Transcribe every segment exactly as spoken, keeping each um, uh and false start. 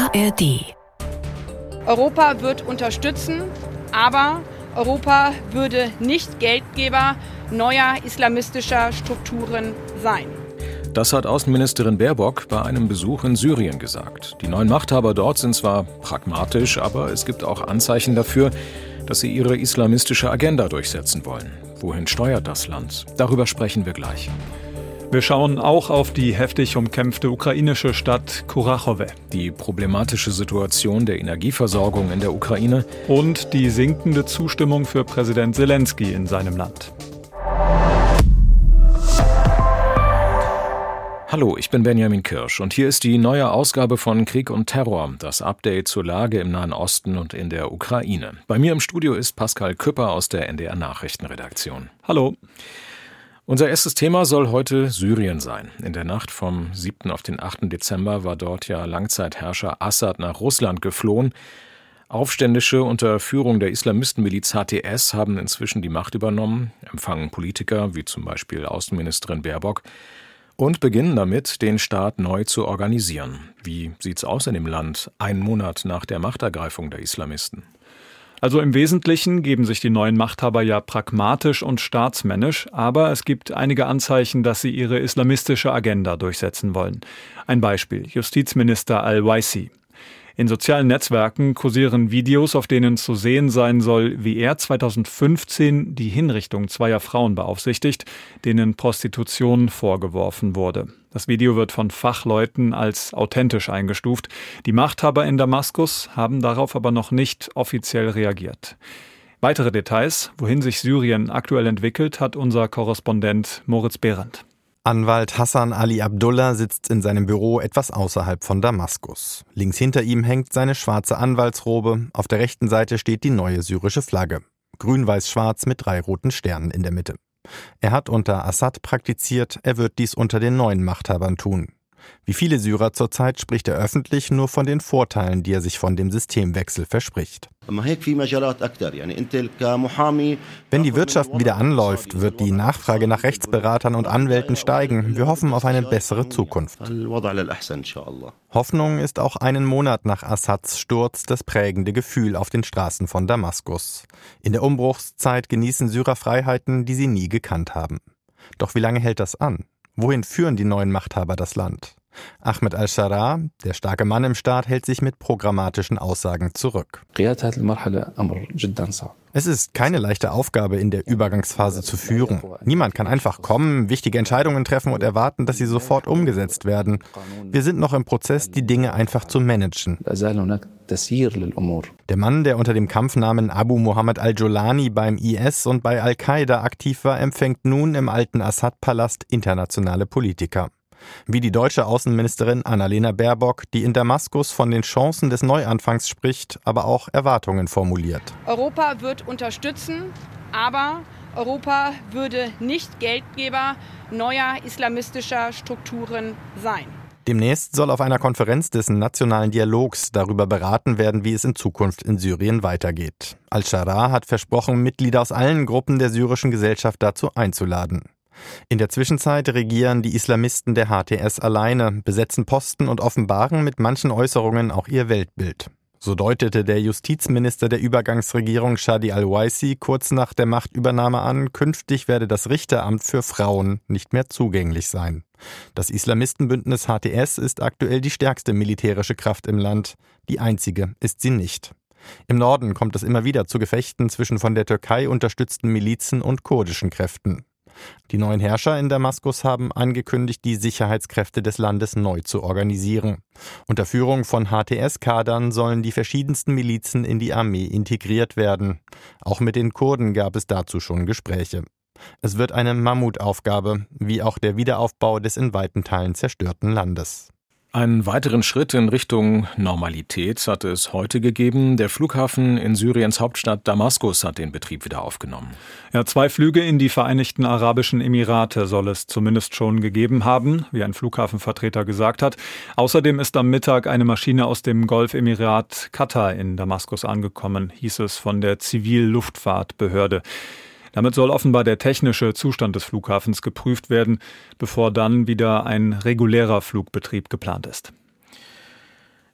A R D. Europa wird unterstützen, aber Europa würde nicht Geldgeber neuer islamistischer Strukturen sein. Das hat Außenministerin Baerbock bei einem Besuch in Syrien gesagt. Die neuen Machthaber dort sind zwar pragmatisch, aber es gibt auch Anzeichen dafür, dass sie ihre islamistische Agenda durchsetzen wollen. Wohin steuert das Land? Darüber sprechen wir gleich. Wir schauen auch auf die heftig umkämpfte ukrainische Stadt Kurachowe. Die problematische Situation der Energieversorgung in der Ukraine. Und die sinkende Zustimmung für Präsident Selenskyj in seinem Land. Hallo, ich bin Benjamin Kirsch und hier ist die neue Ausgabe von Krieg und Terror, das Update zur Lage im Nahen Osten und in der Ukraine. Bei mir im Studio ist Pascal Küpper aus der N D R Nachrichtenredaktion. Hallo. Unser erstes Thema soll heute Syrien sein. In der Nacht vom siebten auf den achten Dezember war dort ja Langzeitherrscher Assad nach Russland geflohen. Aufständische unter Führung der Islamistenmiliz H T S haben inzwischen die Macht übernommen, empfangen Politiker wie zum Beispiel Außenministerin Baerbock und beginnen damit, den Staat neu zu organisieren. Wie sieht's aus in dem Land, einen Monat nach der Machtergreifung der Islamisten? Also im Wesentlichen geben sich die neuen Machthaber ja pragmatisch und staatsmännisch, aber es gibt einige Anzeichen, dass sie ihre islamistische Agenda durchsetzen wollen. Ein Beispiel: Justizminister Al-Waisi. In sozialen Netzwerken kursieren Videos, auf denen zu sehen sein soll, wie er zweitausendfünfzehn die Hinrichtung zweier Frauen beaufsichtigt, denen Prostitution vorgeworfen wurde. Das Video wird von Fachleuten als authentisch eingestuft. Die Machthaber in Damaskus haben darauf aber noch nicht offiziell reagiert. Weitere Details, wohin sich Syrien aktuell entwickelt, hat unser Korrespondent Moritz Behrendt. Anwalt Hassan Ali Abdullah sitzt in seinem Büro etwas außerhalb von Damaskus. Links hinter ihm hängt seine schwarze Anwaltsrobe. Auf der rechten Seite steht die neue syrische Flagge. Grün-Weiß-Schwarz mit drei roten Sternen in der Mitte. Er hat unter Assad praktiziert, er wird dies unter den neuen Machthabern tun. Wie viele Syrer zurzeit spricht er öffentlich nur von den Vorteilen, die er sich von dem Systemwechsel verspricht. Wenn die Wirtschaft wieder anläuft, wird die Nachfrage nach Rechtsberatern und Anwälten steigen. Wir hoffen auf eine bessere Zukunft. Hoffnung ist auch einen Monat nach Assads Sturz das prägende Gefühl auf den Straßen von Damaskus. In der Umbruchszeit genießen Syrer Freiheiten, die sie nie gekannt haben. Doch wie lange hält das an? Wohin führen die neuen Machthaber das Land? Ahmed al-Sharaa, der starke Mann im Staat, hält sich mit programmatischen Aussagen zurück. Es ist keine leichte Aufgabe, in der Übergangsphase zu führen. Niemand kann einfach kommen, wichtige Entscheidungen treffen und erwarten, dass sie sofort umgesetzt werden. Wir sind noch im Prozess, die Dinge einfach zu managen. Der Mann, der unter dem Kampfnamen Abu Muhammad al-Jolani beim I S und bei Al-Qaida aktiv war, empfängt nun im alten Assad-Palast internationale Politiker. Wie die deutsche Außenministerin Annalena Baerbock, die in Damaskus von den Chancen des Neuanfangs spricht, aber auch Erwartungen formuliert. Europa wird unterstützen, aber Europa würde nicht Geldgeber neuer islamistischer Strukturen sein. Demnächst soll auf einer Konferenz des nationalen Dialogs darüber beraten werden, wie es in Zukunft in Syrien weitergeht. Al-Sharaa hat versprochen, Mitglieder aus allen Gruppen der syrischen Gesellschaft dazu einzuladen. In der Zwischenzeit regieren die Islamisten der H T S alleine, besetzen Posten und offenbaren mit manchen Äußerungen auch ihr Weltbild. So deutete der Justizminister der Übergangsregierung Shadi al-Waisi kurz nach der Machtübernahme an, künftig werde das Richteramt für Frauen nicht mehr zugänglich sein. Das Islamistenbündnis H T S ist aktuell die stärkste militärische Kraft im Land. Die einzige ist sie nicht. Im Norden kommt es immer wieder zu Gefechten zwischen von der Türkei unterstützten Milizen und kurdischen Kräften. Die neuen Herrscher in Damaskus haben angekündigt, die Sicherheitskräfte des Landes neu zu organisieren. Unter Führung von H T S-Kadern sollen die verschiedensten Milizen in die Armee integriert werden. Auch mit den Kurden gab es dazu schon Gespräche. Es wird eine Mammutaufgabe, wie auch der Wiederaufbau des in weiten Teilen zerstörten Landes. Einen weiteren Schritt in Richtung Normalität hat es heute gegeben. Der Flughafen in Syriens Hauptstadt Damaskus hat den Betrieb wieder aufgenommen. Ja, zwei Flüge in die Vereinigten Arabischen Emirate soll es zumindest schon gegeben haben, wie ein Flughafenvertreter gesagt hat. Außerdem ist am Mittag eine Maschine aus dem Golfemirat Katar in Damaskus angekommen, hieß es von der Zivilluftfahrtbehörde. Damit soll offenbar der technische Zustand des Flughafens geprüft werden, bevor dann wieder ein regulärer Flugbetrieb geplant ist.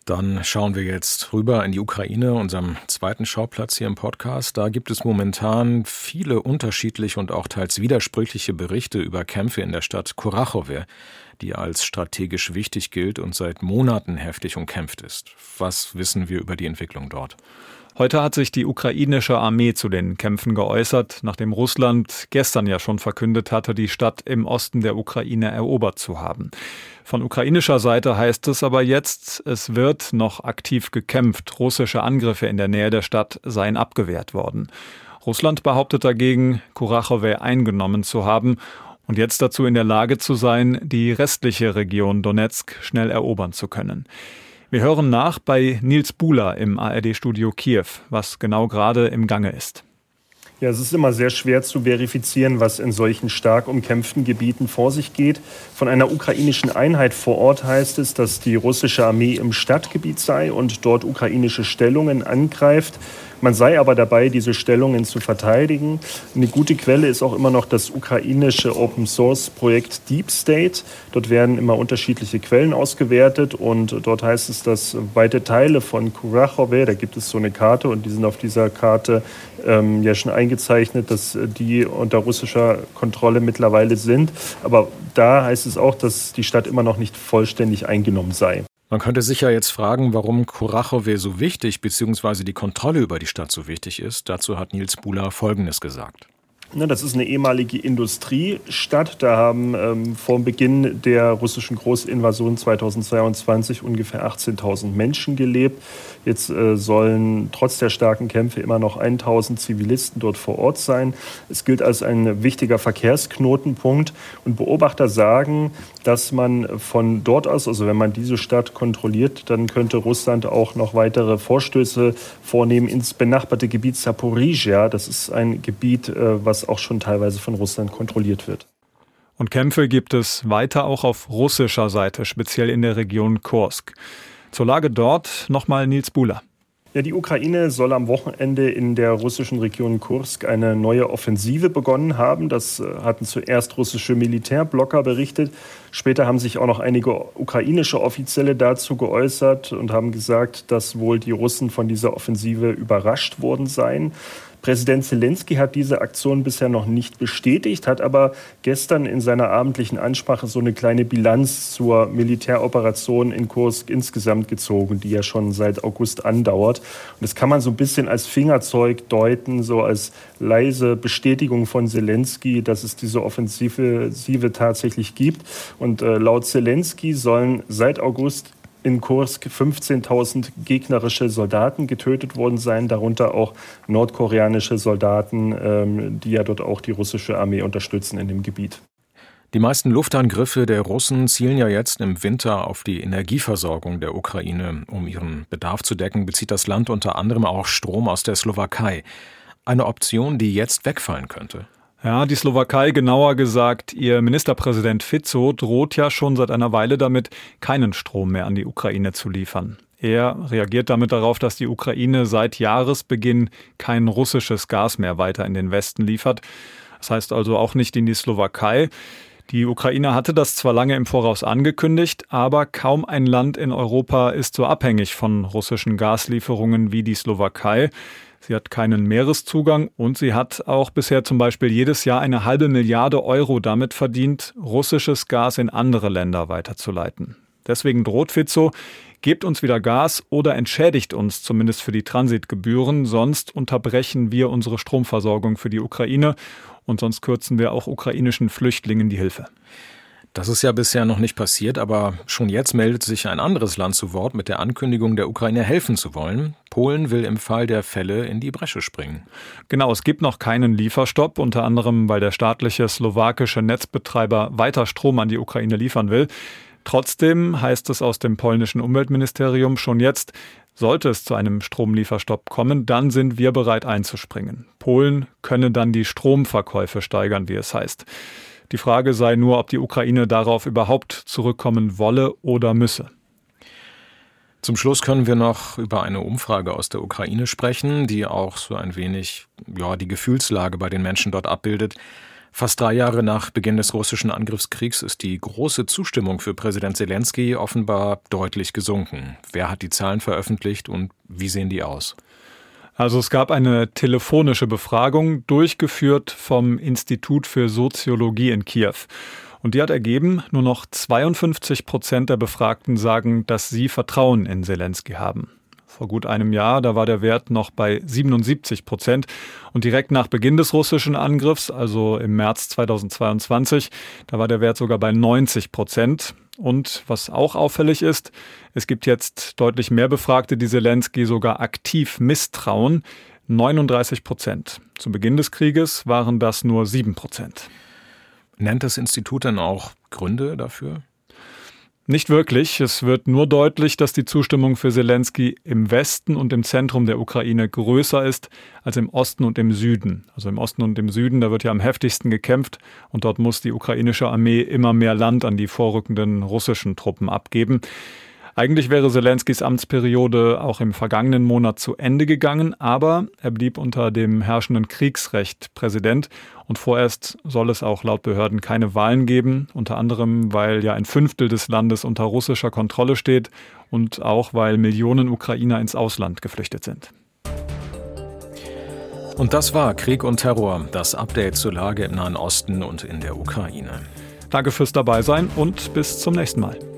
Dann schauen wir jetzt rüber in die Ukraine, unserem zweiten Schauplatz hier im Podcast. Da gibt es momentan viele unterschiedliche und auch teils widersprüchliche Berichte über Kämpfe in der Stadt Kurachowe, die als strategisch wichtig gilt und seit Monaten heftig umkämpft ist. Was wissen wir über die Entwicklung dort? Heute hat sich die ukrainische Armee zu den Kämpfen geäußert, nachdem Russland gestern ja schon verkündet hatte, die Stadt im Osten der Ukraine erobert zu haben. Von ukrainischer Seite heißt es aber jetzt, es wird noch aktiv gekämpft. Russische Angriffe in der Nähe der Stadt seien abgewehrt worden. Russland behauptet dagegen, Kurachowe eingenommen zu haben und jetzt dazu in der Lage zu sein, die restliche Region Donezk schnell erobern zu können. Wir hören nach bei Nils Buhler im A R D-Studio Kiew, was genau gerade im Gange ist. Ja, es ist immer sehr schwer zu verifizieren, was in solchen stark umkämpften Gebieten vor sich geht. Von einer ukrainischen Einheit vor Ort heißt es, dass die russische Armee im Stadtgebiet sei und dort ukrainische Stellungen angreift. Man sei aber dabei, diese Stellungen zu verteidigen. Eine gute Quelle ist auch immer noch das ukrainische Open-Source-Projekt Deep State. Dort werden immer unterschiedliche Quellen ausgewertet und dort heißt es, dass weite Teile von Kurachowe, da gibt es so eine Karte und die sind auf dieser Karte ähm, ja schon eingezeichnet, dass die unter russischer Kontrolle mittlerweile sind. Aber da heißt es auch, dass die Stadt immer noch nicht vollständig eingenommen sei. Man könnte sich ja jetzt fragen, warum Kurachowe so wichtig bzw. die Kontrolle über die Stadt so wichtig ist. Dazu hat Nils Buhler Folgendes gesagt. Ja, das ist eine ehemalige Industriestadt. Da haben ähm, vor Beginn der russischen Großinvasion zweitausendzweiundzwanzig ungefähr achtzehntausend Menschen gelebt. Jetzt äh, sollen trotz der starken Kämpfe immer noch tausend Zivilisten dort vor Ort sein. Es gilt als ein wichtiger Verkehrsknotenpunkt. Und Beobachter sagen, dass man von dort aus, also wenn man diese Stadt kontrolliert, dann könnte Russland auch noch weitere Vorstöße vornehmen ins benachbarte Gebiet Zaporizhia. Das ist ein Gebiet, äh, was auch schon teilweise von Russland kontrolliert wird. Und Kämpfe gibt es weiter auch auf russischer Seite, speziell in der Region Kursk. Zur Lage dort nochmal Nils Buhler. Ja, die Ukraine soll am Wochenende in der russischen Region Kursk eine neue Offensive begonnen haben. Das hatten zuerst russische Militärblocker berichtet. Später haben sich auch noch einige ukrainische Offizielle dazu geäußert und haben gesagt, dass wohl die Russen von dieser Offensive überrascht worden seien. Präsident Zelensky hat diese Aktion bisher noch nicht bestätigt, hat aber gestern in seiner abendlichen Ansprache so eine kleine Bilanz zur Militäroperation in Kursk insgesamt gezogen, die ja schon seit August andauert. Und das kann man so ein bisschen als Fingerzeug deuten, so als leise Bestätigung von Zelensky, dass es diese Offensive tatsächlich gibt. Und äh, laut Zelensky sollen seit August in Kursk fünfzehntausend gegnerische Soldaten getötet worden sein, darunter auch nordkoreanische Soldaten, ähm, die ja dort auch die russische Armee unterstützen in dem Gebiet. Die meisten Luftangriffe der Russen zielen ja jetzt im Winter auf die Energieversorgung der Ukraine. Um ihren Bedarf zu decken, bezieht das Land unter anderem auch Strom aus der Slowakei. Eine Option, die jetzt wegfallen könnte. Ja, die Slowakei, genauer gesagt, ihr Ministerpräsident Fico droht ja schon seit einer Weile damit, keinen Strom mehr an die Ukraine zu liefern. Er reagiert damit darauf, dass die Ukraine seit Jahresbeginn kein russisches Gas mehr weiter in den Westen liefert. Das heißt also auch nicht in die Slowakei. Die Ukraine hatte das zwar lange im Voraus angekündigt, aber kaum ein Land in Europa ist so abhängig von russischen Gaslieferungen wie die Slowakei. Sie hat keinen Meereszugang und sie hat auch bisher zum Beispiel jedes Jahr eine halbe Milliarde Euro damit verdient, russisches Gas in andere Länder weiterzuleiten. Deswegen droht Fico, gebt uns wieder Gas oder entschädigt uns zumindest für die Transitgebühren, sonst unterbrechen wir unsere Stromversorgung für die Ukraine und sonst kürzen wir auch ukrainischen Flüchtlingen die Hilfe. Das ist ja bisher noch nicht passiert, aber schon jetzt meldet sich ein anderes Land zu Wort mit der Ankündigung, der Ukraine helfen zu wollen. Polen will im Fall der Fälle in die Bresche springen. Genau, es gibt noch keinen Lieferstopp, unter anderem weil der staatliche slowakische Netzbetreiber weiter Strom an die Ukraine liefern will. Trotzdem heißt es aus dem polnischen Umweltministerium schon jetzt, sollte es zu einem Stromlieferstopp kommen, dann sind wir bereit einzuspringen. Polen könne dann die Stromverkäufe steigern, wie es heißt. Die Frage sei nur, ob die Ukraine darauf überhaupt zurückkommen wolle oder müsse. Zum Schluss können wir noch über eine Umfrage aus der Ukraine sprechen, die auch so ein wenig ja, die Gefühlslage bei den Menschen dort abbildet. Fast drei Jahre nach Beginn des russischen Angriffskriegs ist die große Zustimmung für Präsident Selenskyj offenbar deutlich gesunken. Wer hat die Zahlen veröffentlicht und wie sehen die aus? Also es gab eine telefonische Befragung, durchgeführt vom Institut für Soziologie in Kiew. Und die hat ergeben, nur noch zweiundfünfzig Prozent der Befragten sagen, dass sie Vertrauen in Selenskyj haben. Vor gut einem Jahr, da war der Wert noch bei siebenundsiebzig Prozent. Und direkt nach Beginn des russischen Angriffs, also im März zweitausendzweiundzwanzig, da war der Wert sogar bei neunzig Prozent. Und was auch auffällig ist, es gibt jetzt deutlich mehr Befragte, die Selenskyj sogar aktiv misstrauen. neununddreißig Prozent. Zu Beginn des Krieges waren das nur sieben Prozent. Nennt das Institut dann auch Gründe dafür? Nicht wirklich. Es wird nur deutlich, dass die Zustimmung für Selenskyj im Westen und im Zentrum der Ukraine größer ist als im Osten und im Süden. Also im Osten und im Süden, da wird ja am heftigsten gekämpft und dort muss die ukrainische Armee immer mehr Land an die vorrückenden russischen Truppen abgeben. Eigentlich wäre Selenskyjs Amtsperiode auch im vergangenen Monat zu Ende gegangen, aber er blieb unter dem herrschenden Kriegsrecht Präsident und vorerst soll es auch laut Behörden keine Wahlen geben, unter anderem, weil ja ein Fünftel des Landes unter russischer Kontrolle steht und auch, weil Millionen Ukrainer ins Ausland geflüchtet sind. Und das war Krieg und Terror, das Update zur Lage im Nahen Osten und in der Ukraine. Danke fürs Dabeisein und bis zum nächsten Mal.